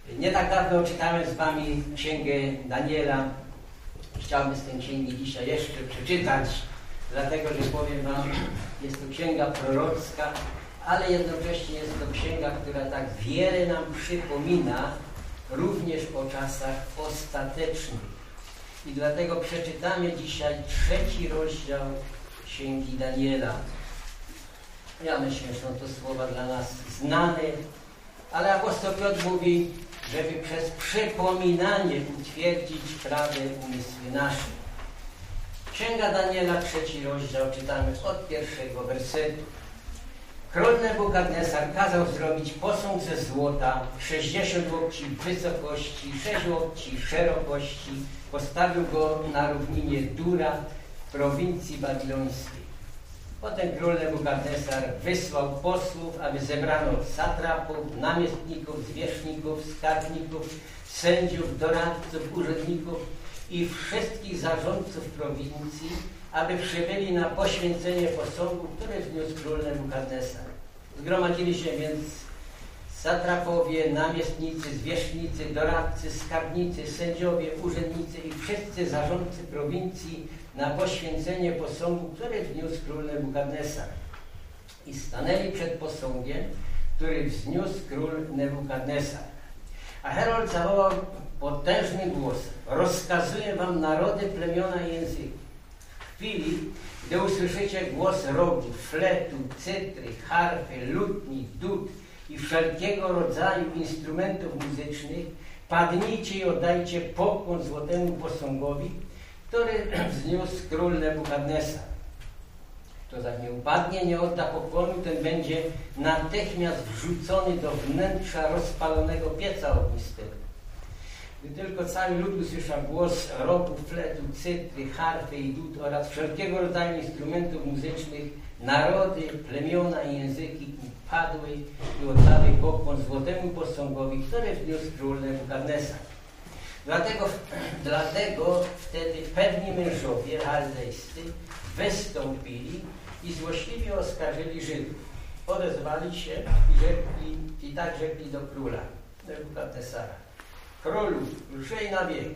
Nie tak dawno czytałem z Wami Księgę Daniela. Chciałbym z tej księgi dzisiaj jeszcze przeczytać, dlatego że powiem Wam, jest to księga prorocka, ale jednocześnie jest to księga, która tak wiele nam przypomina również o czasach ostatecznych. I dlatego przeczytamy dzisiaj 3 rozdział Księgi Daniela. Ja myślę, że są to słowa dla nas znane, ale apostoł Piotr mówi, żeby przez przypominanie utwierdzić prawe umysły nasze. Księga Daniela, 3 rozdział, czytamy od 1 wersetu. Król Nebukadnesar kazał zrobić posąg ze złota, 60 łokci wysokości, 6 łokci szerokości. Postawił go na równinie Dura w prowincji babilońskiej. Potem król Nebukadnesar wysłał posłów, aby zebrano satrapów, namiestników, zwierzchników, skarbników, sędziów, doradców, urzędników i wszystkich zarządców prowincji, aby przybyli na poświęcenie posągu, który wniósł król Nebukadnesar. Zgromadzili się więc satrapowie, namiestnicy, zwierzchnicy, doradcy, skarbnicy, sędziowie, urzędnicy i wszyscy zarządcy prowincji na poświęcenie posągu, który wzniósł król Nebukadnesar. I stanęli przed posągiem, który wzniósł król Nebukadnesar. A Herold zawołał potężnym głosem: rozkazuję wam narody, plemiona i języki. W chwili, gdy usłyszycie głos rogów, fletu, cytry, harfy, lutni, dud i wszelkiego rodzaju instrumentów muzycznych, padnijcie i oddajcie pokłon złotemu posągowi, który wzniósł król Nebukadnesar. Kto zaś nie upadnie, nie odda pokłonu, ten będzie natychmiast wrzucony do wnętrza rozpalonego pieca ognistego. Gdy tylko cały lud usłyszał głos rogów, fletu, cytry, harfy i dud oraz wszelkiego rodzaju instrumentów muzycznych, narody, plemiona i języki padły i oddały pokłon złotemu posągowi, który wniósł król Nebukadnesar. Dlatego wtedy pewni mężowie chaldejscy wystąpili i złośliwie oskarżyli Żydów. Odezwali się i tak rzekli do króla Nebukadnesara: królu, żyj na wieki.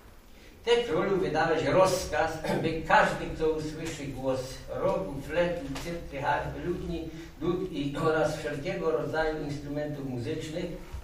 Ty, królu, wydałeś rozkaz, by każdy, kto usłyszy głos rogu, fletu, cytry, harfy, lutni, dud oraz wszelkiego rodzaju instrumentów muzycznych,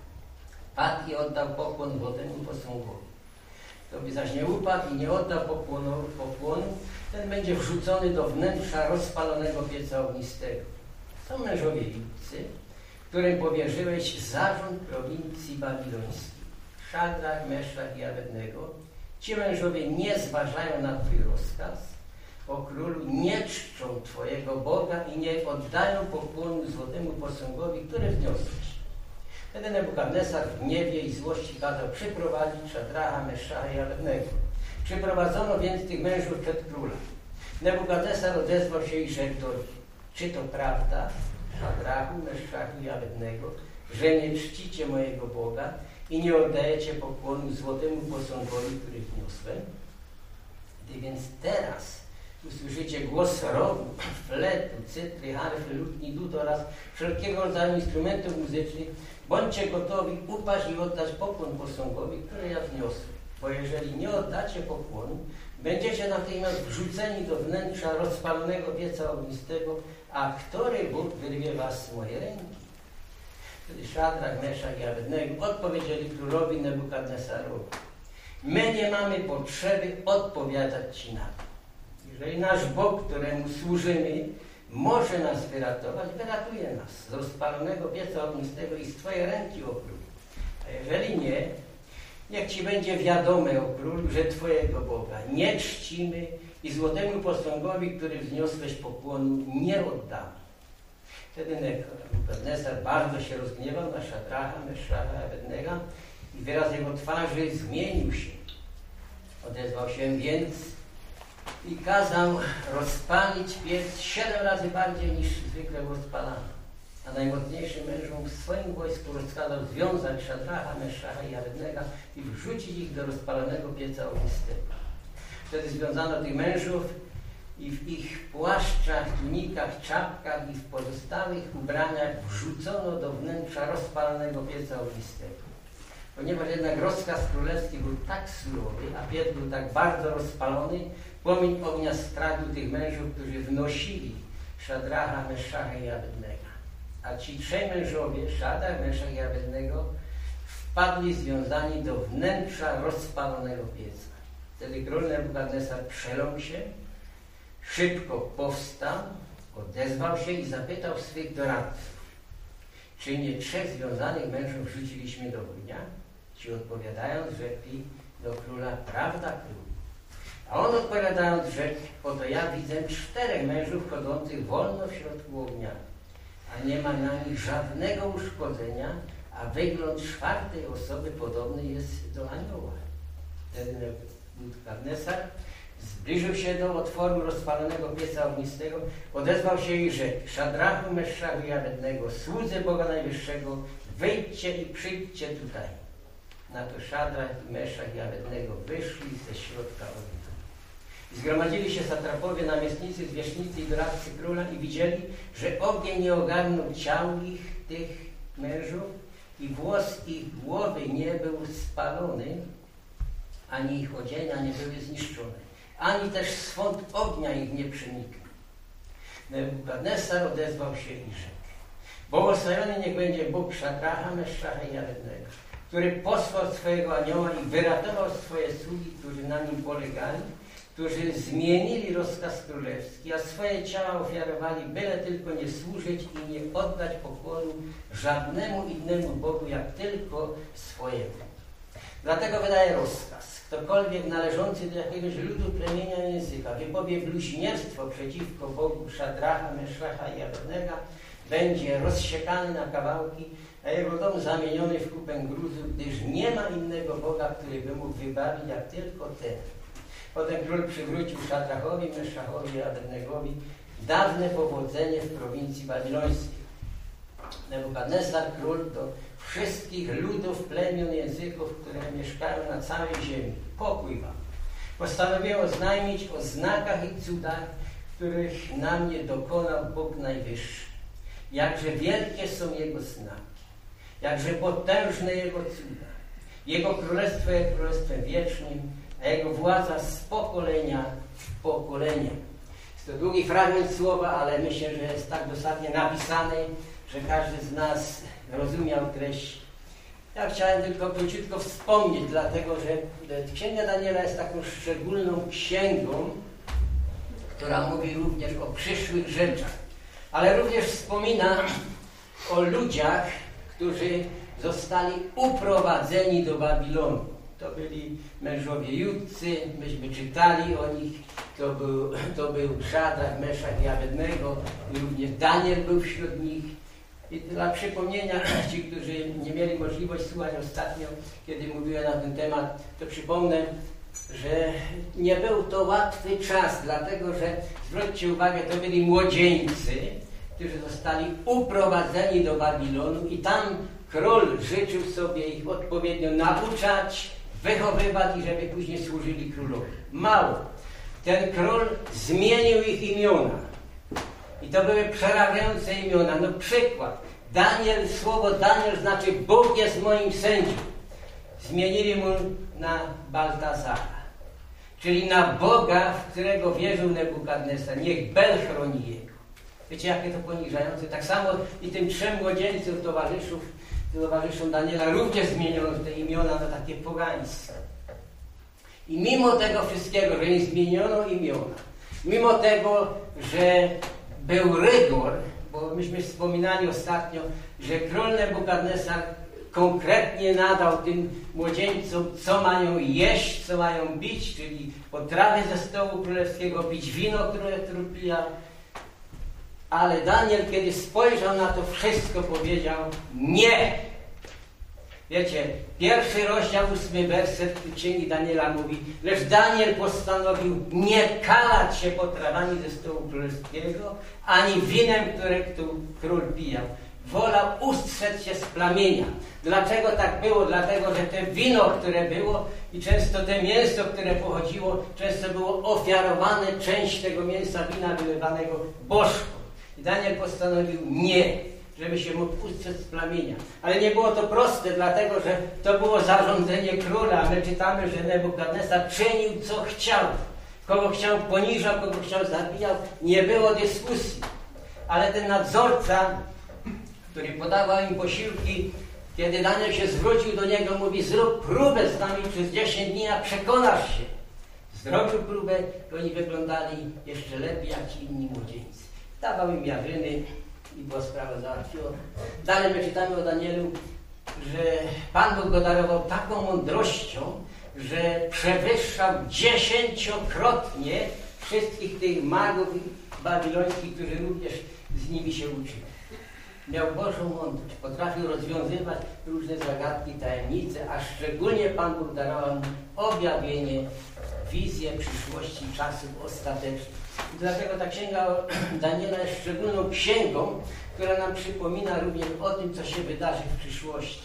padł i oddał pokłon złotemu posągowi. Kto by zaś nie upadł i nie oddał pokłonu, ten będzie wrzucony do wnętrza rozpalonego pieca ognistego. Są mężowie lipcy, którym powierzyłeś zarząd prowincji babilońskiej. Szadrach, Meszach i Abednego. Ci mężowie nie zważają na twój rozkaz, o królu, nie czczą twojego Boga i nie oddają pokłonu złotemu posągowi, który wniosłeś. Wtedy Nebukadnesar w gniewie i złości kazał przyprowadzić Szadracha, Meszacha i Abednego. Przyprowadzono więc tych mężów przed króla. Nebukadnesar odezwał się i rzekł do nich: czy to prawda, Szadrachu, Meszachu i Abednego, że nie czcicie mojego Boga i nie oddajecie pokłonu złotemu posągowi, który wniosłem? Gdy więc teraz usłyszycie głos rogu, fletu, cytry, harfy, lutni, dud oraz wszelkiego rodzaju instrumentów muzycznych, bądźcie gotowi upaść i oddać pokłon posągowi, który ja wniosłem. Bo jeżeli nie oddacie pokłonu, będziecie natychmiast wrzuceni do wnętrza rozpalonego pieca ognistego, a który Bóg wyrwie was z mojej ręki? Wtedy Szadrach, Meszach i Abednego odpowiedzieli królowi Nebukadnesarowi: my nie mamy potrzeby odpowiadać ci na to. Jeżeli nasz Bóg, któremu służymy, może nas wyratować, wyratuje nas z rozpalonego pieca ognistego i z twojej ręki, o królu. A jeżeli nie, niech ci będzie wiadome, o królu, że twojego Boga nie czcimy i złotemu posągowi, który wzniosłeś pokłonu, nie oddamy. Wtedy Nebukadnesar bardzo się rozgniewał na Szadracha, Meszacha i Abednego i wyraz jego twarzy zmienił się. Odezwał się więc i kazał rozpalić piec 7 razy bardziej niż zwykle rozpalano. A najmocniejszym mężom w swoim wojsku rozkazał związać Szadracha, Meszacha i Abednego i wrzucić ich do rozpalonego pieca ognistego. Wtedy związano tych mężów i w ich płaszczach, tunikach, czapkach i w pozostałych ubraniach wrzucono do wnętrza rozpalonego pieca ognistego. Po ponieważ jednak rozkaz królewski był tak surowy, a piec był tak bardzo rozpalony, płomień ognia skradł tych mężów, którzy wnosili Szadracha, Meszacha i Abednego. A ci trzej mężowie, Szadrach, Meszach i Abednego, wpadli związani do wnętrza rozpalonego pieca. Wtedy król Nebukadnesar przeląkł się, szybko powstał, odezwał się i zapytał swych doradców, czy nie trzech związanych mężów rzuciliśmy do ognia? Ci odpowiadając, rzekli do króla, prawda, król. A on odpowiadając, rzekł, oto ja widzę 4 mężów chodzących wolno w środku ognia, a nie ma na nich żadnego uszkodzenia, a wygląd 4. osoby podobny jest do anioła. Wtedy Nebukadnesar zbliżył się do otworu rozpalonego pieca ognistego, odezwał się i rzekł, Szadrachu, Meszachu i Abednego, słudzy Boga Najwyższego, wyjdźcie i przyjdźcie tutaj. Na to Szadrach, Meszach i Abednego wyszli ze środka ognia. I zgromadzili się satrapowie, namiestnicy, zwierzchnicy i doradcy króla i widzieli, że ogień nie ogarnął ciał tych mężów i włos ich głowy nie był spalony, ani ich odzienia nie były zniszczone, ani też swąd ognia ich nie przeniknął. Nebukadnesar odezwał się i rzekł, błogosławiony niech będzie Bóg Szadracha, Meszacha i Abednego, który posłał swojego anioła i wyratował swoje sługi, którzy na nim polegali, którzy zmienili rozkaz królewski, a swoje ciała ofiarowali, byle tylko nie służyć i nie oddać pokłonu żadnemu innemu Bogu, jak tylko swojemu. Dlatego wydaje rozkaz. Ktokolwiek należący do jakiegoś ludu, plemienia, języka wypowie bluźnierstwo przeciwko Bogu Szadracha, Meszacha i Abednego, będzie rozsiekany na kawałki, a jego dom zamieniony w kupę gruzu, gdyż nie ma innego Boga, który by mógł wybawić, jak tylko ten. Potem król przywrócił Szadrachowi, Meszachowi i Abednegowi dawne powodzenie w prowincji babilońskiej. Nebukadnesar, król, do wszystkich ludów, plemion, języków, które mieszkają na całej ziemi. Pokój wam. Postanowiłem oznajmić o znakach i cudach, których na mnie dokonał Bóg Najwyższy. Jakże wielkie są Jego znaki, jakże potężne Jego cuda. Jego królestwo jest królestwem wiecznym, a Jego władza z pokolenia w pokolenie. Jest to długi fragment słowa, ale myślę, że jest tak dosadnie napisany, że każdy z nas rozumiał treść. Ja chciałem tylko króciutko wspomnieć, dlatego że Księga Daniela jest taką szczególną księgą, która mówi również o przyszłych rzeczach, ale również wspomina o ludziach, którzy zostali uprowadzeni do Babilonu. To byli mężowie Judcy, myśmy czytali o nich, to był Szadrach, Meszach i Abednego, i również Daniel był wśród nich. I dla przypomnienia, ci, którzy nie mieli możliwości słuchać ostatnio, kiedy mówiłem na ten temat, to przypomnę, że nie był to łatwy czas, dlatego że, zwróćcie uwagę, to byli młodzieńcy, którzy zostali uprowadzeni do Babilonu i tam król życzył sobie ich odpowiednio nauczać, wychowywać i żeby później służyli królowi. Mało. Ten król zmienił ich imiona. I to były przerażające imiona. No przykład. Daniel, słowo Daniel znaczy Bóg jest moim sędzią. Zmienili mu na Baltazara. Czyli na Boga, w którego wierzył Nebukadnesar. Niech Bel chroni jego. Wiecie, jakie to poniżające? Tak samo i tym 3 młodzieńcom towarzyszom Daniela również zmieniono te imiona na takie pogańskie. I mimo tego wszystkiego, że im zmieniono imiona, mimo tego, że był rygor, bo myśmy wspominali ostatnio, że król Nebukadnesar konkretnie nadał tym młodzieńcom, co mają jeść, co mają pić, czyli potrawy ze stołu królewskiego, pić wino, które pijał. Ale Daniel, kiedy spojrzał na to wszystko, powiedział nie. Wiecie, 1 rozdział 8 werset Księgi Daniela mówi, lecz Daniel postanowił nie kalać się potrawami ze stołu królewskiego, ani winem, które król pijał. Wolał ustrzec się z plamienia. Dlaczego tak było? Dlatego, że te wino, które było i często te mięso, które pochodziło, często było ofiarowane, część tego mięsa wina wylewanego bożkom. I Daniel postanowił nie. żeby się mógł ustrzec z plamienia. Ale nie było to proste, dlatego że to było zarządzenie króla. My czytamy, że Nebukadnesar czynił co chciał. Kogo chciał poniżał, kogo chciał zabijał. Nie było dyskusji. Ale ten nadzorca, który podawał im posiłki, kiedy Daniel się zwrócił do niego, mówi: zrób próbę z nami przez 10 dni, a przekonasz się. Zrobił próbę i oni wyglądali jeszcze lepiej jak ci inni młodzieńcy. Dawał im jarzyny i była sprawa załatwiona. Dalej my czytamy o Danielu, że Pan Bóg go darował taką mądrością, że przewyższał 10-krotnie wszystkich tych magów babilońskich, którzy również z nimi się uczyli. Miał Bożą mądrość, potrafił rozwiązywać różne zagadki, tajemnice, a szczególnie Pan Bóg darował mu objawienie, wizję przyszłości, czasów ostatecznych. I dlatego ta księga Daniela jest szczególną księgą, która nam przypomina również o tym, co się wydarzy w przyszłości.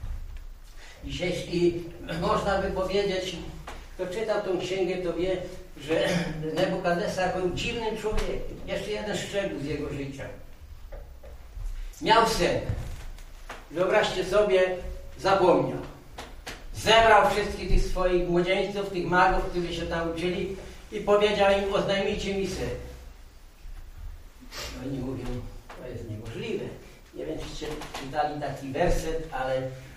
I można by powiedzieć, kto czytał tą księgę, to wie, że Nebukadnesar był dziwnym człowiekiem. Jeszcze jeden szczegół z jego życia. Miał sen. Wyobraźcie sobie, zapomniał. Zebrał wszystkich tych swoich młodzieńców, tych magów, którzy się tam uczyli i powiedział im: oznajmijcie mi sen. Oni mówią: to jest niemożliwe. Nie wiem, czyście czytali taki werset, ale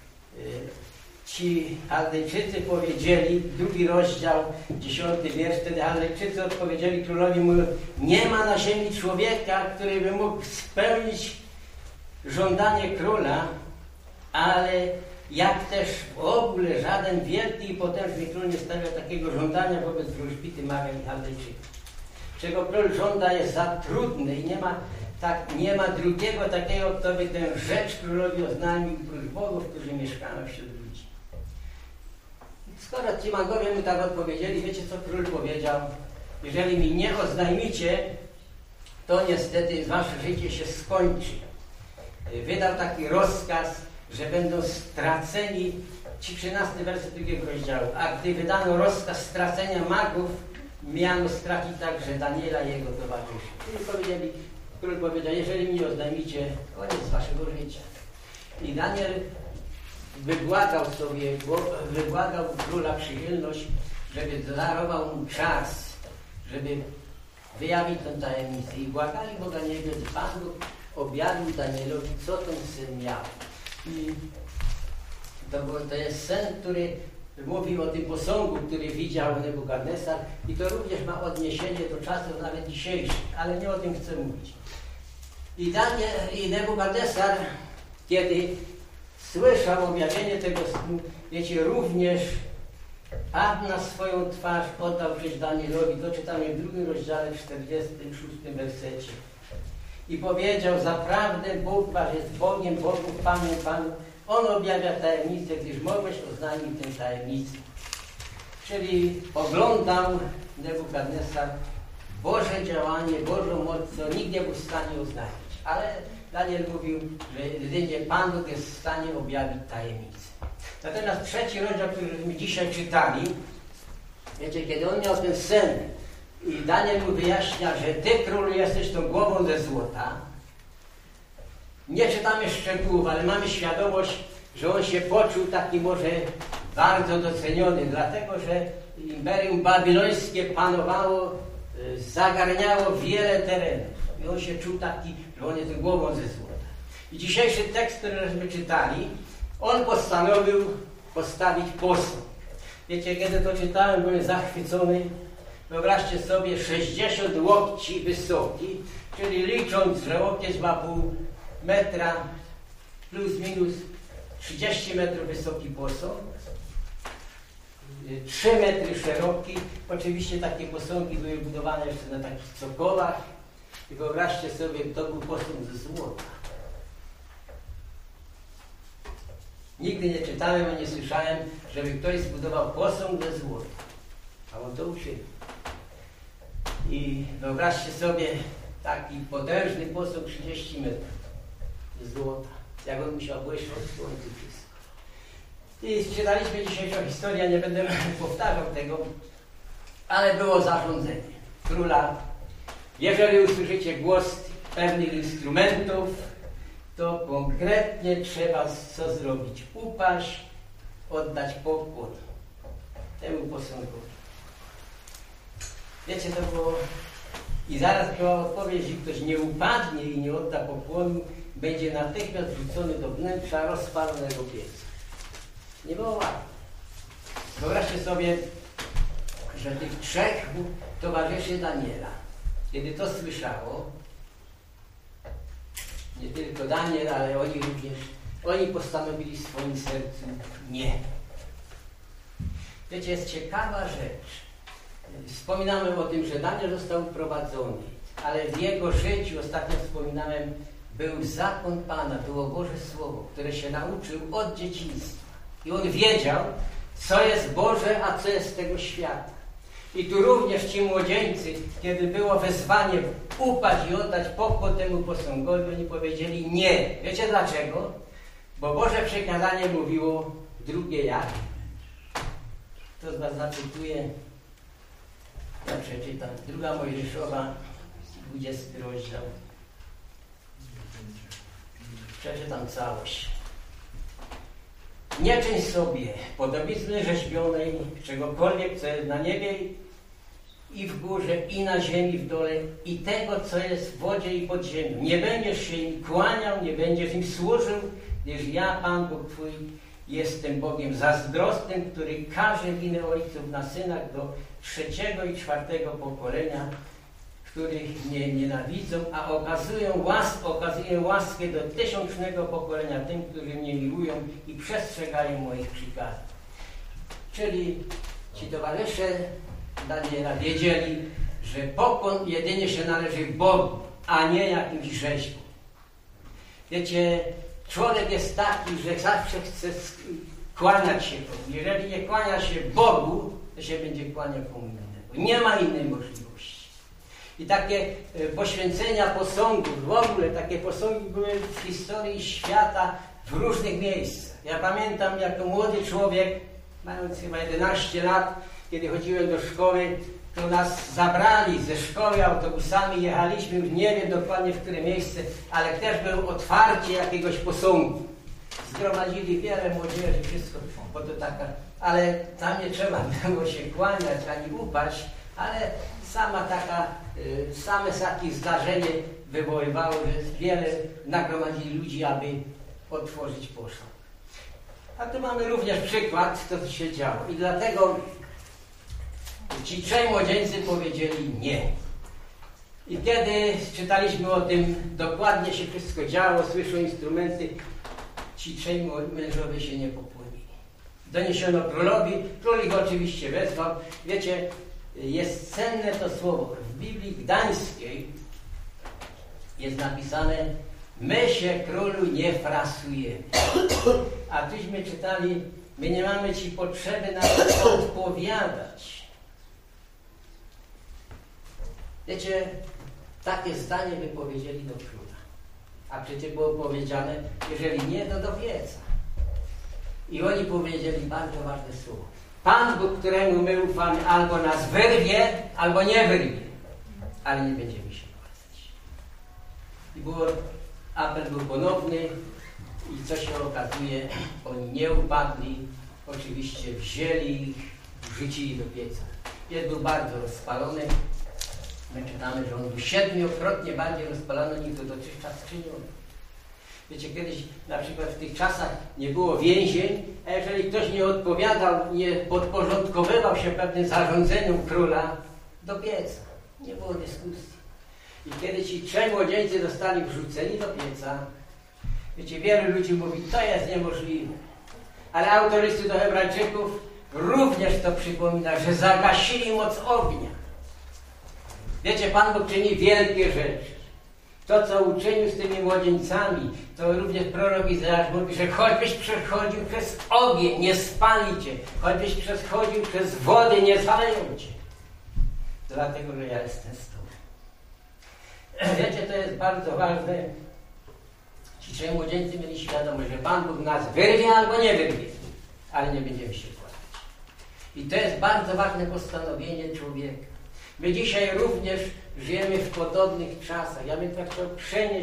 ci Chaldejczycy powiedzieli, 2 rozdział, 10 wiersz, wtedy Chaldejczycy odpowiedzieli królowi, mówią: nie ma na ziemi człowieka, który by mógł spełnić żądanie króla, ale jak też w ogóle żaden wielki i potężny król nie stawia takiego żądania wobec wróżbity maga i Chaldejczyków. Czego król żąda, jest za trudne i nie ma drugiego takiego, kto by tę rzecz królowi oznajmił, prócz bogów, którzy mieszkają wśród ludzi. Skoro ci magowie mu tak odpowiedzieli, wiecie co król powiedział? Jeżeli mi nie oznajmicie, to niestety wasze życie się skończy. Wydał taki rozkaz, że będą straceni, 13 werset 2 rozdziału. A gdy wydano rozkaz stracenia magów, miano stracić także Daniela i jego towarzyszy. Król powiedział: jeżeli mi nie oznajmicie, koniec waszego życia. I Daniel wybłagał króla przychylność, żeby darował mu czas, żeby wyjawić tę tajemnicę. I błagali Boga niebios, i Pan Bóg objawił Danielowi, co ten sen miał. I to jest sen, który mówi o tym posągu, który widział Nebukadnesar, i to również ma odniesienie do czasów nawet dzisiejszych, ale nie o tym chcę mówić. I Nebukadnesar, kiedy słyszał objawienie tego snu, wiecie, również padł na swoją twarz, oddał cześć Danielowi. To czytamy w 2 rozdziale, 46 wersecie. I powiedział: zaprawdę Bóg wasz jest Bogiem Bogów, Panem Panów. On objawia tajemnicę, gdyż mogłeś oznajmić tę tajemnicę. Czyli oglądał Nebukadnesar Boże działanie, Bożą moc, co nikt nie był w stanie oznajmić. Ale Daniel mówił, że jedynie Pan Bóg jest w stanie objawić tajemnicę. Natomiast 3 rozdział, który my dzisiaj czytali, wiecie, kiedy on miał ten sen i Daniel mu wyjaśnia, że ty, królu, jesteś tą głową ze złota. Nie czytamy szczegółów, ale mamy świadomość, że on się poczuł taki może bardzo doceniony, dlatego że Imperium Babilońskie panowało, zagarniało wiele terenów. I on się czuł taki, że on jest głową ze złota. I dzisiejszy tekst, który żeśmy czytali, on postanowił postawić posąg. Wiecie, kiedy to czytałem, byłem zachwycony. Wyobraźcie sobie, 60 łokci wysoki, czyli licząc, że łokieć ma pół metra, plus minus 30 metrów wysoki posąg, 3 metry szeroki. Oczywiście takie posągi były budowane jeszcze na takich cokolach. I wyobraźcie sobie, to był posąg ze złota. Nigdy nie czytałem, ani nie słyszałem, żeby ktoś zbudował posąg ze złota. A on to uczynił. I wyobraźcie sobie taki potężny posąg 30 metrów ze złota. Jak on musiał błyszczeć w słońcu wszystko. I czytaliśmy dzisiejszą historię, nie będę powtarzał tego, ale było zarządzenie króla. Jeżeli usłyszycie głos pewnych instrumentów, to konkretnie trzeba co zrobić? Upaść, oddać pokłon temu posągowi. Wiecie, to było... I zaraz była odpowiedź, że ktoś nie upadnie i nie odda pokłonu, będzie natychmiast wrzucony do wnętrza rozpalonego pieca. Nie było łatwo. Wyobraźcie sobie, że tych trzech towarzyszy Daniela, kiedy to słyszało, nie tylko Daniel, ale oni również, oni postanowili w swoim sercu nie. Wiecie, jest ciekawa rzecz. Wspominamy o tym, że Daniel został uprowadzony, ale w jego życiu, ostatnio wspominałem, był zakon Pana, było Boże Słowo, które się nauczył od dzieciństwa. I on wiedział, co jest Boże, a co jest z tego świata. I tu również ci młodzieńcy, kiedy było wezwanie upaść i oddać pokłon temu posągowi, oni powiedzieli nie. Wiecie dlaczego? Bo Boże przykazanie mówiło drugie jak. To z was zacytuję. Ja przeczytam. 2 Mojżeszowa, 20 rozdział. Przeczytam całość. Nie czyń sobie podobizny rzeźbionej, czegokolwiek, co jest na niebie i w górze, i na ziemi w dole, i tego, co jest w wodzie i pod ziemią. Nie będziesz się im kłaniał, nie będziesz im służył, gdyż ja, Pan Bóg Twój, jestem Bogiem zazdrosnym, który karze winę ojców na synach do 3. i 4. pokolenia, których mnie nienawidzą, a okazuję łaskę do 1000. pokolenia tym, którzy mnie miłują i przestrzegają moich przykazań. Czyli ci towarzysze Daniela wiedzieli, że pokłon jedynie się należy Bogu, a nie jakimś rzeźbom. Wiecie, człowiek jest taki, że zawsze chce kłaniać się Bogu. Jeżeli nie kłania się Bogu, to się będzie kłaniał komu innemu. Nie ma innej możliwości. I takie poświęcenia posągów, w ogóle takie posągi były w historii świata w różnych miejscach. Ja pamiętam, jako młody człowiek, mając chyba 11 lat, kiedy chodziłem do szkoły, to nas zabrali ze szkoły autobusami, jechaliśmy, już nie wiem dokładnie w które miejsce, ale też było otwarcie jakiegoś posągu. Zgromadzili wiele młodzieży, wszystko, bo to taka, ale tam nie trzeba było się kłaniać ani upaść, ale same takie zdarzenie wywoływało, że wiele nagromadzili ludzi, aby otworzyć posąg. A tu mamy również przykład, co się działo. I dlatego ci trzej młodzieńcy powiedzieli nie. I kiedy czytaliśmy o tym, dokładnie się wszystko działo, słyszą instrumenty, ci trzej mężowie się nie popłynęli. Doniesiono królowi, król ich oczywiście wezwał. Wiecie, jest cenne to słowo. W Biblii Gdańskiej jest napisane: my się, królu, nie frasujemy. A tuśmy czytali: my nie mamy ci potrzeby na to odpowiadać. Wiecie, takie zdanie wypowiedzieli do króla. A przecież było powiedziane, jeżeli nie, to do pieca. I oni powiedzieli bardzo ważne słowo: Pan Bóg, któremu my ufamy, albo nas wyrwie, albo nie wyrwie, ale nie będziemy się kłaniać. I apel był ponowny i co się okazuje, oni nie upadli, oczywiście wzięli ich, wrzucili do pieca. Piec był bardzo rozpalony. My czytamy, że on był 7-krotnie bardziej rozpalony niż dotychczas czyniony. Wiecie, kiedyś na przykład w tych czasach nie było więzień, a jeżeli ktoś nie odpowiadał, nie podporządkowywał się pewnym zarządzeniom króla, do pieca. Nie było dyskusji. I kiedy ci trzej młodzieńcy zostali wrzuceni do pieca, wiecie, wielu ludzi mówi, to jest niemożliwe. Ale autor listu do Hebrajczyków również to przypomina, że zagasili moc ognia. Wiecie, Pan Bóg czyni wielkie rzeczy. To, co uczynił z tymi młodzieńcami, to również prorok Izajasz mówi, że choćbyś przechodził przez ogień, nie spali cię. Choćbyś przechodził przez wody, nie zaleją cię. Dlatego, że ja jestem z tobą. Wiecie, to jest bardzo ważne. Ci trzej młodzieńcy mieli świadomość, że Pan Bóg nas wyrwie albo nie wyrwie, ale nie będziemy się kłaniać. I to jest bardzo ważne postanowienie człowieka. My dzisiaj również żyjemy w podobnych czasach. Ja bym tak chciał przenieść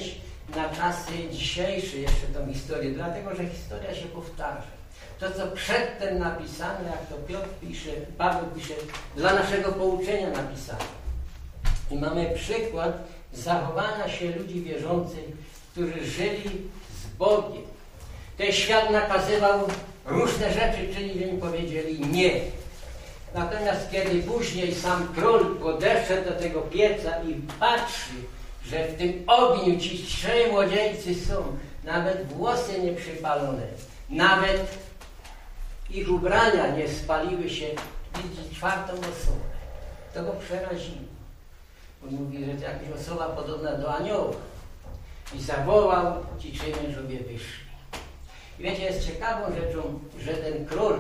na czasy dzisiejsze jeszcze tą historię, dlatego że historia się powtarza. To, co przedtem napisane, jak to Piotr pisze, Paweł pisze, dla naszego pouczenia napisane. I mamy przykład zachowania się ludzi wierzących, którzy żyli z Bogiem. Ten świat nakazywał różne rzeczy, czyli im powiedzieli nie. Natomiast kiedy później sam król podeszedł do tego pieca i patrzy, że w tym ogniu ci trzej młodzieńcy są, nawet włosy nie przypalone, nawet ich ubrania nie spaliły się, widzi czwartą osobę. To go przeraziło. On mówi, że to jakaś osoba podobna do anioła. I zawołał, ci trzej mężowie wyszli. I wiecie, jest ciekawą rzeczą, że ten król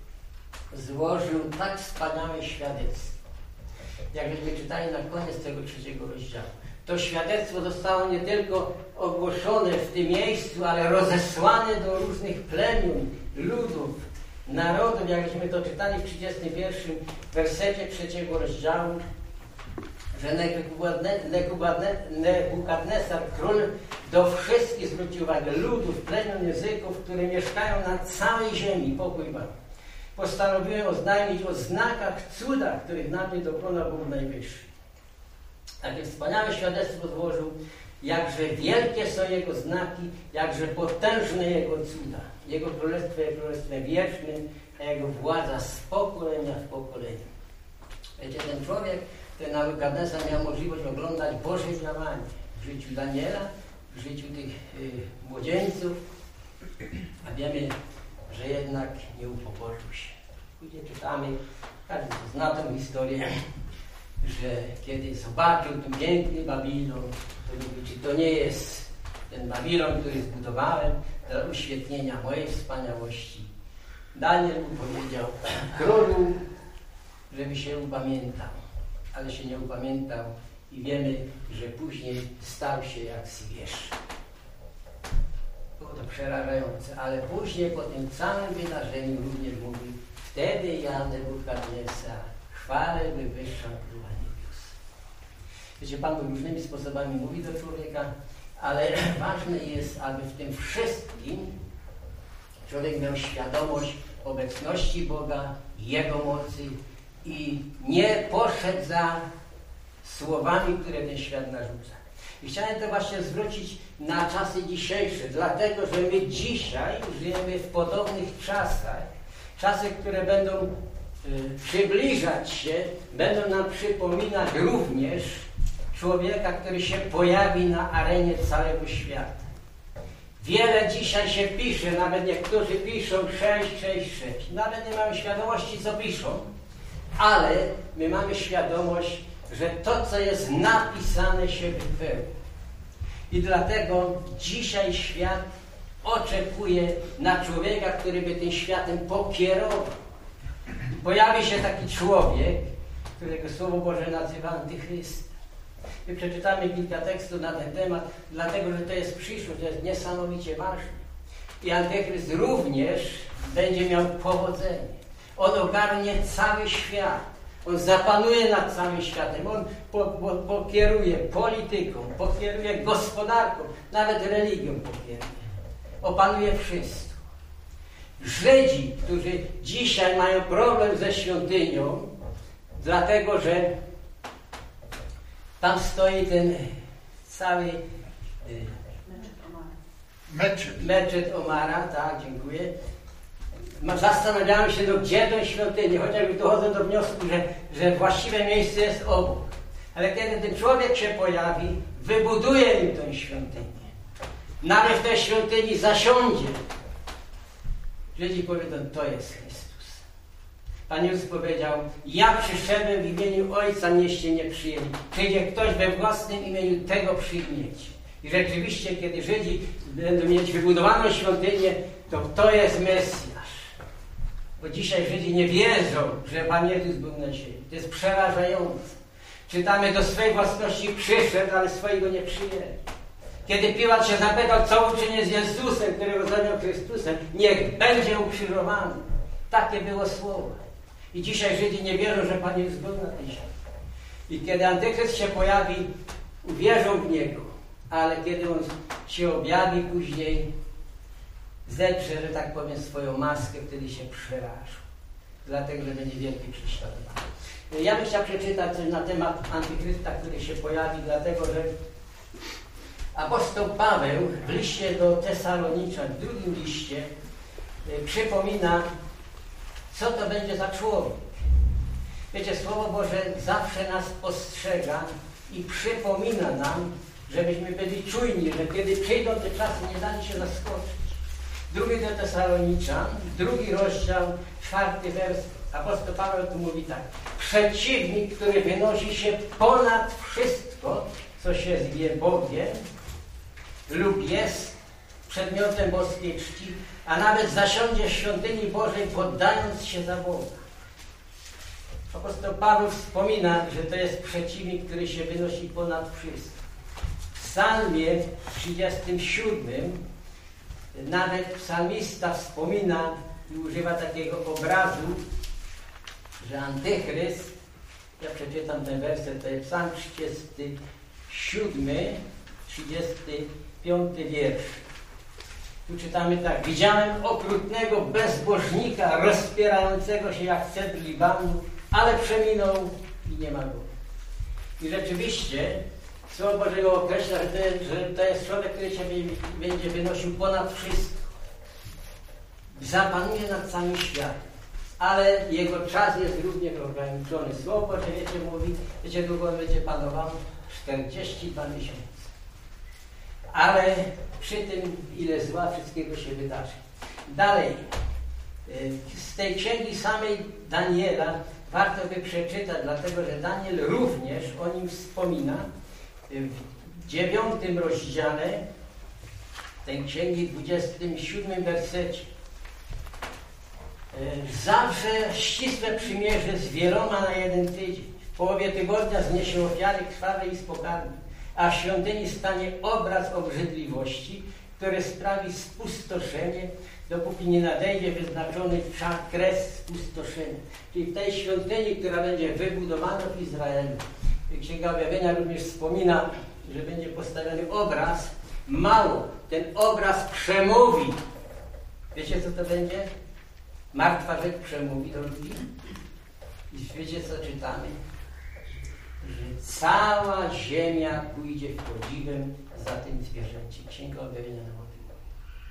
złożył tak wspaniałe świadectwo. Jak żeśmy czytali na koniec tego 3 rozdziału. To świadectwo zostało nie tylko ogłoszone w tym miejscu, ale rozesłane do różnych plemion, ludów, narodów, jak żeśmy to czytali w 31 wersecie 3 rozdziału, że Nebukadnesar, król, do wszystkich zwrócił uwagę, ludów, plemion, języków, które mieszkają na całej ziemi, pokój wam. Postanowiłem oznajmić o znakach, cudach, których na mnie dokonał Bóg Najwyższy. Takie wspaniałe świadectwo złożył, jakże wielkie są Jego znaki, jakże potężne Jego cuda. Jego królestwo jest królestwem wiecznym, a Jego władza z pokolenia w pokolenie. Wiecie, ten człowiek, ten Nebukadnesar miał możliwość oglądać Boże działanie w życiu Daniela, w życiu tych młodzieńców, a wiemy, że jednak nie upokorzył się. Później czytamy, każdy zna tę historię, że kiedy zobaczył ten piękny Babilon, to mówi, czy to nie jest ten Babilon, który zbudowałem dla uświetnienia mojej wspaniałości. Daniel mu powiedział, królu, żeby się upamiętał, ale się nie upamiętał i wiemy, że później stał się jak zwierz. Było to przerażające, ale później po tym całym wydarzeniu również mówi, wtedy ja, Nebukadnesar, chwalę wywyższam Króla Niebios. Wiecie, Pan różnymi sposobami mówi do człowieka, ale ważne jest, aby w tym wszystkim człowiek miał świadomość obecności Boga, Jego mocy i nie poszedł za słowami, które ten świat narzuca. I chciałem to właśnie zwrócić na czasy dzisiejsze, dlatego, że my dzisiaj żyjemy w podobnych czasach. Czasy, które będą przybliżać się, będą nam przypominać również człowieka, który się pojawi na arenie całego świata. Wiele dzisiaj się pisze, nawet niektórzy piszą 666. Nawet nie mamy świadomości, co piszą, ale my mamy świadomość, że to, co jest napisane, się wypełni. I dlatego dzisiaj świat oczekuje na człowieka, który by tym światem pokierował. Pojawi się taki człowiek, którego Słowo Boże nazywa Antychrystem. My przeczytamy kilka tekstów na ten temat, dlatego, że to jest przyszłość, to jest niesamowicie ważne. I Antychryst również będzie miał powodzenie. On ogarnie cały świat. On zapanuje nad całym światem. On pokieruje polityką, pokieruje gospodarką, nawet religią pokieruje. Opanuje wszystko. Żydzi, którzy dzisiaj mają problem ze świątynią, dlatego, że tam stoi ten cały meczet Omara, tak, dziękuję. Zastanawiałem się, no gdzie tę świątynię, chociażby dochodzę do wniosku, że właściwe miejsce jest obok. Ale kiedy ten człowiek się pojawi, wybuduje im tę świątynię. Nawet w tej świątyni zasiądzie. Żydzi powiedzą, to jest Chrystus. Pan Jezus powiedział, ja przyszedłem w imieniu Ojca, mnieście nie przyjęli. Przyjdzie ktoś we własnym imieniu, tego przyjmiecie. I rzeczywiście, kiedy Żydzi będą mieć wybudowaną świątynię, to jest Mesjasz. Bo dzisiaj Żydzi nie wierzą, że Pan Jezus był na ziemi. To jest przerażające. Czytamy, do swej własności przyszedł, ale swojego nie przyjęli. Kiedy Piłat się zapytał, co uczynię z Jezusem, którego zamiał Chrystusem, niech będzie ukrzyżowany. Takie było słowo. I dzisiaj Żydzi nie wierzą, że Pan Jezus był na tej ziemi. I kiedy Antychryst się pojawi, uwierzą w Niego, ale kiedy on się objawi później, zetrze, że tak powiem, swoją maskę, wtedy się przerażą. Dlatego, że będzie wielki prześladowany. Ja bym chciał przeczytać coś na temat Antychrysta, który się pojawi, dlatego, że apostoł Paweł w liście do Tesaloniczan, w drugim liście, przypomina, co to będzie za człowiek. Wiecie, Słowo Boże zawsze nas postrzega i przypomina nam, żebyśmy byli czujni, że kiedy przyjdą te czasy, nie dali się zaskoczyć. Drugi do Tesaloniczan, 2 rozdział, 4 wers, apostoł Paweł tu mówi tak. Przeciwnik, który wynosi się ponad wszystko, co się zwie Bogiem lub jest przedmiotem boskiej czci, a nawet zasiądzie w świątyni Bożej, poddając się za Boga. Apostoł Paweł wspomina, że to jest przeciwnik, który się wynosi ponad wszystko. W psalmie 37 nawet psalmista wspomina i używa takiego obrazu, że Antychryst, ja przeczytam ten werset, to jest psalm 37, 35 wiersz. Tu czytamy tak. Widziałem okrutnego bezbożnika rozpierającego się jak cedr Libanu, ale przeminął i nie ma go. I rzeczywiście Słowo Boże określa, że to jest człowiek, który się będzie wynosił ponad wszystko. Zapanuje nad całym światem. Ale jego czas jest również ograniczony. Słowo Boże, wiecie, mówi, wiecie, długo on będzie panował? 42 miesiące. Ale przy tym, ile zła, wszystkiego się wydarzy. Dalej, z tej księgi samej Daniela warto by przeczytać, dlatego że Daniel również o nim wspomina w 9 rozdziale tej księgi, 27 wersecie. Zawsze ścisłe przymierze z wieloma na jeden tydzień. W połowie tygodnia zniesie ofiary krwawe i spokarne, a w świątyni stanie obraz obrzydliwości, który sprawi spustoszenie, dopóki nie nadejdzie wyznaczony kres spustoszenia. Czyli w tej świątyni, która będzie wybudowana w Izraelu. Księga Objawienia również wspomina, że będzie postawiony obraz. Mało, ten obraz przemówi. Wiecie, co to będzie? Martwa rzecz przemówi do ludzi. I wiecie, co czytamy? Że cała ziemia pójdzie podziwem za tym zwierzęciem. Księga Objawienia nam o tym mówi.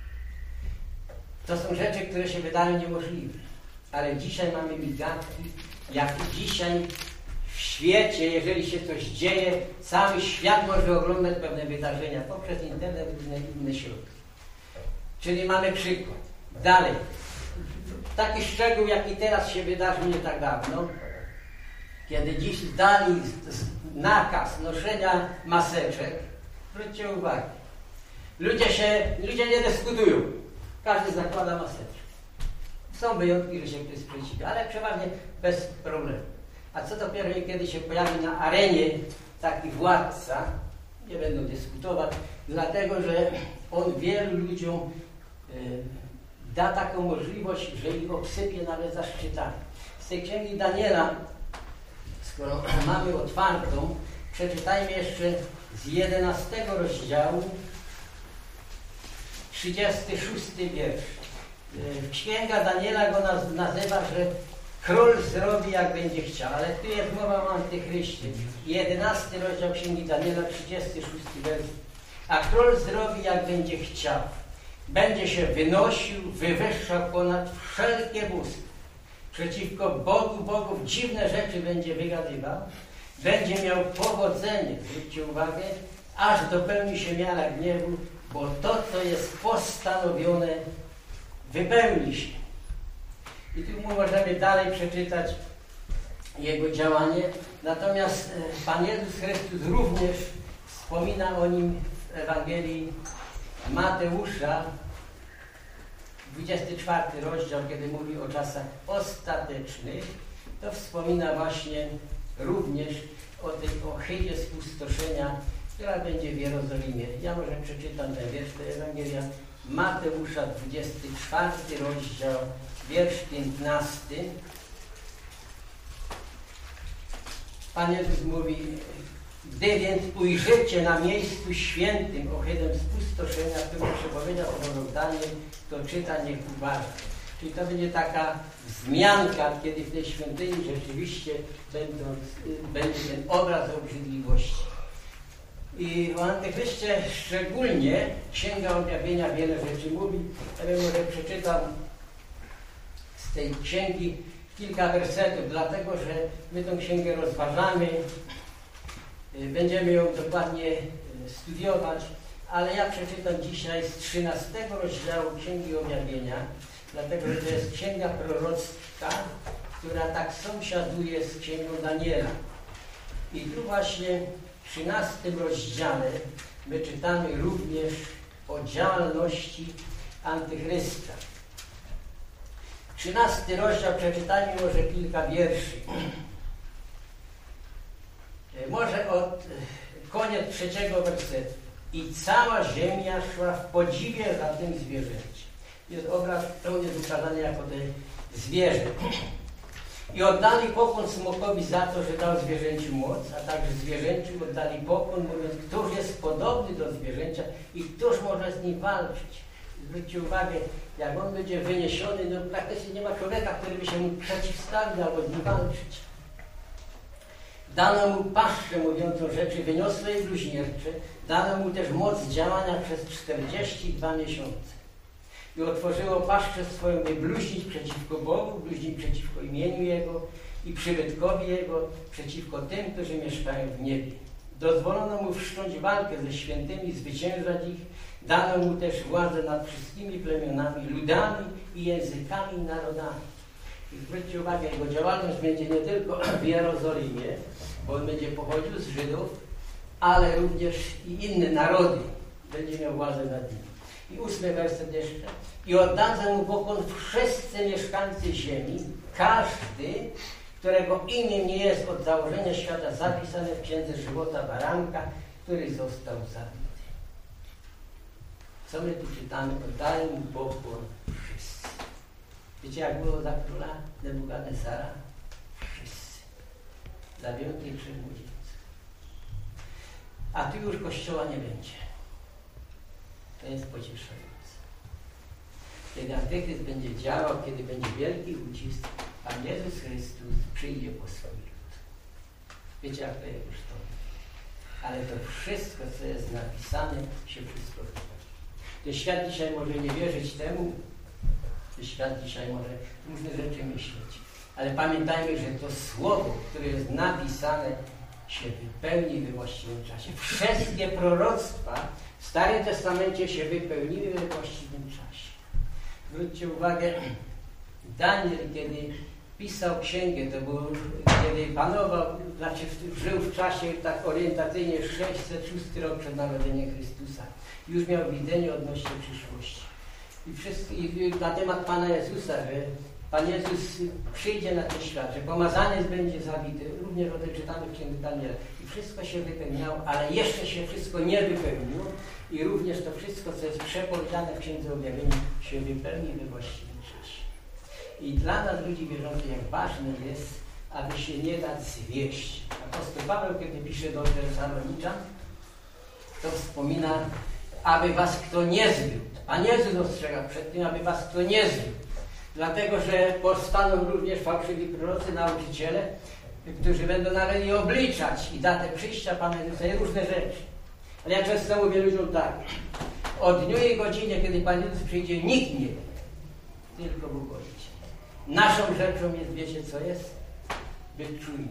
To są rzeczy, które się wydają niemożliwe. Ale dzisiaj mamy migawki, jak dzisiaj w świecie, jeżeli się coś dzieje, cały świat może oglądać pewne wydarzenia poprzez internet i inne środki. Czyli mamy przykład. Dalej. Taki szczegół, jaki teraz się wydarzył nie tak dawno, kiedy dziś dali nakaz noszenia maseczek. Zwróćcie uwagę. Ludzie nie dyskutują. Każdy zakłada maseczkę. Są wyjątki, że się ktoś sprzeciwia, ale przeważnie bez problemu. A co dopiero, kiedy się pojawi na arenie taki władca, nie będą dyskutować, dlatego że on wielu ludziom da taką możliwość, że ich obsypie nawet zaszczytami. Z tej księgi Daniela, skoro mamy otwartą, przeczytajmy jeszcze z 11 rozdziału, 36 wiersz. Księga Daniela go nazywa, że król zrobi jak będzie chciał, ale tu jest mowa o Antychryście. 11 rozdział księgi Daniela, 36 wiersz. A król zrobi jak będzie chciał. Będzie się wynosił, wywyższał ponad wszelkie bóstwa. Przeciwko Bogu bogów dziwne rzeczy będzie wygadywał. Będzie miał powodzenie, zwróćcie uwagę, aż dopełni się miara gniewu, bo to, co jest postanowione, wypełni się. I tu możemy dalej przeczytać jego działanie. Natomiast Pan Jezus Chrystus również wspomina o nim w Ewangelii Mateusza, 24 rozdział, kiedy mówi o czasach ostatecznych, to wspomina właśnie również o tej ohydzie spustoszenia, która będzie w Jerozolimie. Ja może przeczytam ten wiersz, to Ewangelia Mateusza, 24 rozdział, wiersz 15. Pan Jezus mówi: Gdy więc ujrzycie na miejscu świętym ohydem spustoszenia, którą przepowiedział prorok Daniel, to czyta, niech uważa. Czyli to będzie taka wzmianka, kiedy w tej świątyni rzeczywiście będzie ten obraz obrzydliwości. I o Antychryście szczególnie Księga Objawienia wiele rzeczy mówi. Ja bym może przeczytał z tej księgi kilka wersetów, dlatego że my tą księgę rozważamy, będziemy ją dokładnie studiować, ale ja przeczytam dzisiaj z 13 rozdziału Księgi Objawienia, dlatego że to jest księga prorocka, która tak sąsiaduje z Księgą Daniela. I tu właśnie w 13 rozdziale my czytamy również o działalności Antychrysta. 13 rozdział, przeczytajmy może kilka wierszy. Może od koniec 3 wersetu. I cała ziemia szła w podziwie za tym zwierzęciem. Jest obraz, to jest ukazany jako te zwierzę. I oddali pokłon smokowi za to, że dał zwierzęciu moc, a także zwierzęciu oddali pokłon, mówiąc, któż jest podobny do zwierzęcia i któż może z nim walczyć. Zwróćcie uwagę, jak on będzie wyniesiony, no praktycznie nie ma człowieka, który by się mu przeciwstawił albo z nim walczyć. Dano mu paszczę mówiącą rzeczy wyniosłe i bluźniercze, dano mu też moc działania przez 42 miesiące. I otworzyło paszczę swoją, by bluźnić przeciwko Bogu, bluźnić przeciwko imieniu Jego i przybytkowi Jego, przeciwko tym, którzy mieszkają w niebie. Dozwolono mu wszcząć walkę ze świętymi, zwyciężać ich. Dano mu też władzę nad wszystkimi plemionami, ludami i językami i narodami. I zwróćcie uwagę, jego działalność będzie nie tylko w Jerozolimie, bo on będzie pochodził z Żydów, ale również i inne narody będzie miał władzę nad nimi. I 8 werset jeszcze. I oddadzą mu pokłon wszyscy mieszkańcy ziemi, każdy, którego imię nie jest od założenia świata zapisane w Księdze Żywota Baranka, który został zabity. Co my tu czytamy? Oddają mu pokłon wszyscy. Wiecie, jak było za króla Nebukadnesara? Wszyscy. Zabięty i młodzieńców. A tu już Kościoła nie będzie. To jest pocieszające. Kiedy Antychryst będzie działał, kiedy będzie wielki ucisk, Pan Jezus Chrystus przyjdzie po swój lud. Wiecie, jak to jest kosztowne. Ale to wszystko, co jest napisane, się wszystko wydarzy. Ten świat dzisiaj może nie wierzyć temu, ten świat dzisiaj może różne rzeczy myśleć. Ale pamiętajmy, że to słowo, które jest napisane, się wypełni we właściwym czasie. Wszystkie proroctwa w Starym Testamencie się wypełniły we właściwym czasie. Zwróćcie uwagę, Daniel, kiedy pisał księgę, to było, kiedy panował, znaczy żył w czasie tak orientacyjnie 606 rok przed narodzeniem Chrystusa. Już miał widzenie odnośnie przyszłości. I na temat Pana Jezusa, że Pan Jezus przyjdzie na ten świat, że pomazaniec będzie zabity. Również o tym czytamy w Księdze Daniela. I wszystko się wypełniało, ale jeszcze się wszystko nie wypełniło. I również to wszystko, co jest przepowiedziane w Księdze Objawienia, się wypełni we właściwym czasie. I dla nas, ludzi wierzących, jak ważne jest, aby się nie dać zwieść. Apostoł Paweł, kiedy pisze do Tesaloniczan, to wspomina, aby was kto nie zbił. Pan Jezus ostrzega przed tym, aby was kto nie zbił. Dlatego, że powstaną również fałszywi prorocy, nauczyciele, którzy będą nareszcie obliczać i datę przyjścia Pana Jezusa i różne rzeczy. Ale ja często mówię ludziom tak, o dniu i godzinie, kiedy Pan Jezus przyjdzie, nikt nie wie, tylko Bóg Ojciec. Naszą rzeczą jest, wiecie co jest? Być czujny.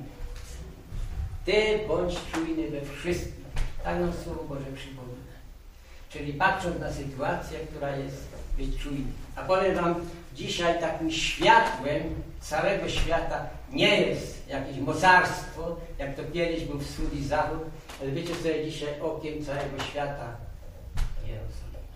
Ty bądź czujny we wszystkim. Tak nam Słowo Boże przypomina. Czyli patrząc na sytuację, która jest, być czujny. A powiem wam, dzisiaj takim światłem całego świata nie jest jakieś mocarstwo, jak to kiedyś był wschód i zachód, ale wiecie co jest dzisiaj okiem całego świata? Jerozolima.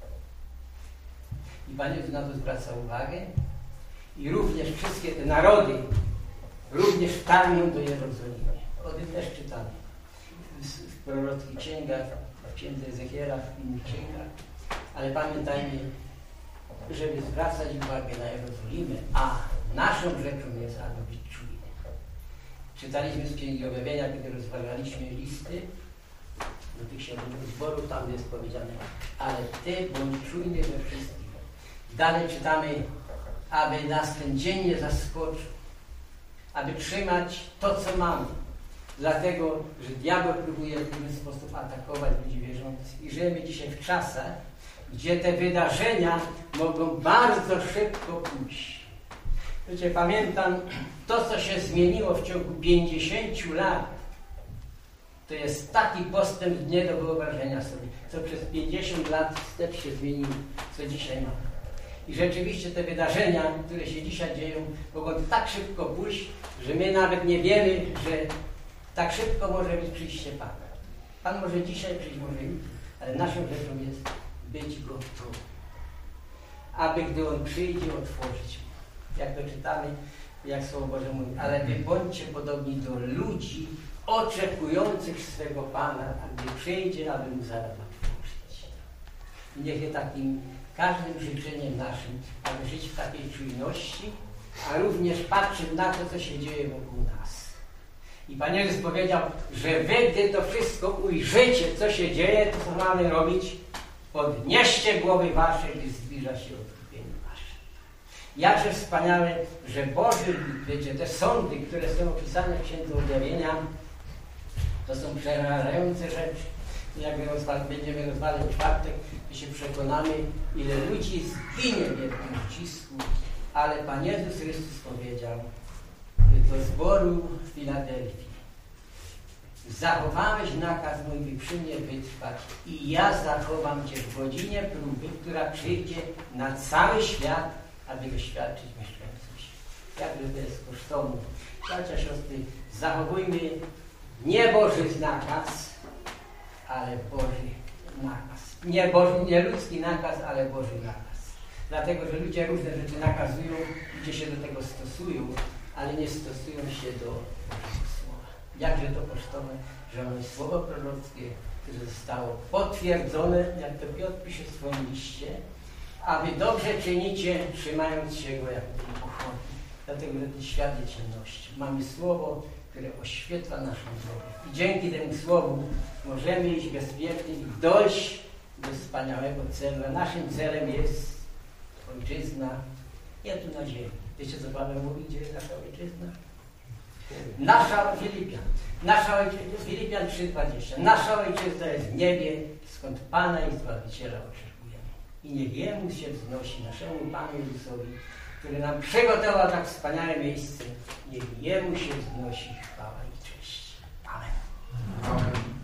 I Pan Jezus na to zwraca uwagę i również wszystkie te narody również targną do Jerozolimy. O tym też czytamy w prorockich księgach, w Księdze Ezechiela, w innych księgach, ale pamiętajmy, żeby zwracać uwagę na Jerozolimę, a naszą rzeczą jest, aby być czujnym. czytaliśmy z Księgi Objawienia, kiedy rozważaliśmy listy do tych 7 zborów, tam jest powiedziane, ale Ty bądź czujny we wszystkim. Dalej czytamy, aby nas ten dzień nie zaskoczył, aby trzymać to, co mamy. Dlatego, że diabeł próbuje w różny sposób atakować ludzi wierzących. I żyjemy dzisiaj w czasach, gdzie te wydarzenia mogą bardzo szybko pójść. Wiecie, pamiętam to, co się zmieniło w ciągu 50 lat. To jest taki postęp nie do wyobrażenia sobie, co przez 50 lat wstecz się zmieniło, co dzisiaj mamy. I rzeczywiście te wydarzenia, które się dzisiaj dzieją, mogą tak szybko pójść, że my nawet nie wiemy, że tak szybko może być przyjście Pana. Pan może dzisiaj przyjść, może jutro, ale naszą rzeczą jest być gotowym, aby gdy On przyjdzie, otworzyć. Jak to czytamy, jak Słowo Boże mówi, ale wy bądźcie podobni do ludzi oczekujących swego Pana, a gdy przyjdzie, aby Mu zaraz otworzyć. I niech jest takim każdym życzeniem naszym, aby żyć w takiej czujności, a również patrzeć na to, co się dzieje wokół nas. I Pan Jezus powiedział, że wy, gdy to wszystko ujrzycie, co się dzieje, to co mamy robić? Podnieście głowy wasze, gdy zbliża się odkupienie wasze. Jakże wspaniałe, że Boży, wiecie, te sądy, które są opisane w Księdze Objawienia, to są przerażające rzeczy. Jak będziemy rozmawiać w czwartek, to się przekonamy, ile ludzi zginie w wielkim ucisku. Ale Pan Jezus Chrystus powiedział do zboru w Filadelfii: zachowałeś nakaz mój, by przy mnie wytrwać, i ja zachowam cię w godzinie próby, która przyjdzie na cały świat, aby doświadczyć mieszkańców świata. Jakże to jest kosztowne. Bracia, siostry, zachowujmy nie Boży nakaz, ale Boży nakaz. Nie ludzki nakaz, ale Boży nakaz. Dlatego, że ludzie różne rzeczy nakazują, ludzie się do tego stosują, ale nie stosują się do Bożego Słowa. Jakże to kosztowne, że ono jest słowo prorockie, które zostało potwierdzone, jak to Piotr pisze w swoim liście, a wy dobrze czynicie, trzymając się go jak pochodni. Dlatego, że ten świat jest ciemności. Mamy słowo, które oświetla naszą drogę. I dzięki temu słowu możemy iść bezpiecznie i dojść do wspaniałego celu. A naszym celem jest ojczyzna, nie tu na ziemi. Wiecie, co Paweł mówi, gdzie jest nasza ojczyzna? Nasza ojczyzna, Filipian 3:20. Nasza ojczyzna jest w niebie, skąd Pana i Zbawiciela oczekujemy. I niech Jemu się wznosi, naszemu Panu Jezusowi, który nam przygotował tak wspaniałe miejsce. Niech Jemu się wznosi chwała i cześć. Amen. Amen.